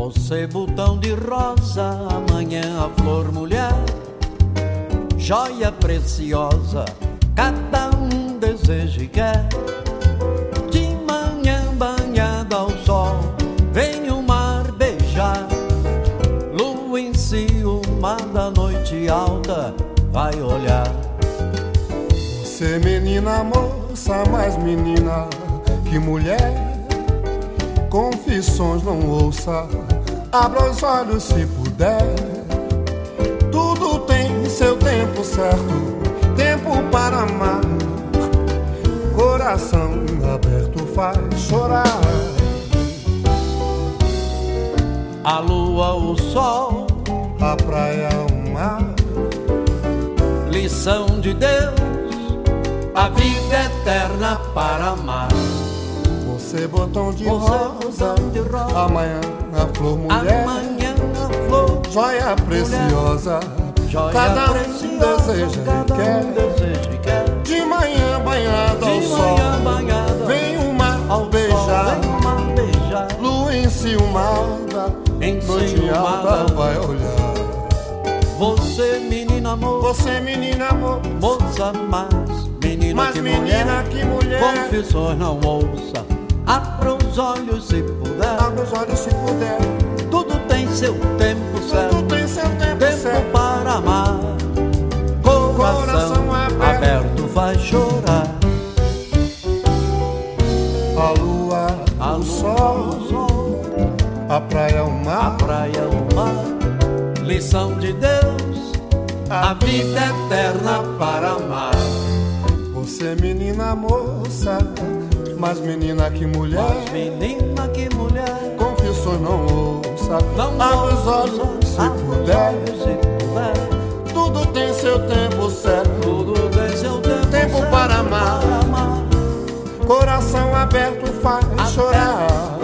Você botão de rosa, amanhã a flor mulher, joia preciosa, cada um deseja e quer. De manhã banhada ao sol, vem o mar beijar, lua enciumada, noite alta, vai olhar. Você menina moça, mais menina que mulher, confissões não ouça, abra os olhos se puder. Tudo tem seu tempo certo, tempo para amar, coração aberto faz chorar. A lua, o sol, a praia, o mar, lição de Deus, a vida eterna para amar. Você botão de rosa, amanhã a flor mulher, amanhã a flor, joia preciosa, joia cada preciosa, deseja cada e quer. De manhã banhada ao sol, vem o mar ao beijar, lua enciumada, noite alta vai olhar. Você menina amor, você menina amor, moça mais menina, que mulher, confissões não ouça, abra os olhos se puder, abra os olhos se puder. Tudo tem seu tempo certo, tudo tem seu tempo certo para amar, coração aberto vai chorar. A lua, o sol, a praia, o mar, lição de Deus, a vida eterna para amar. Você menina moça, mais menina que mulher, confissões não ouça, abre os olhos se puder. Tudo tem seu tempo certo, tempo para amar, coração aberto faz chorar.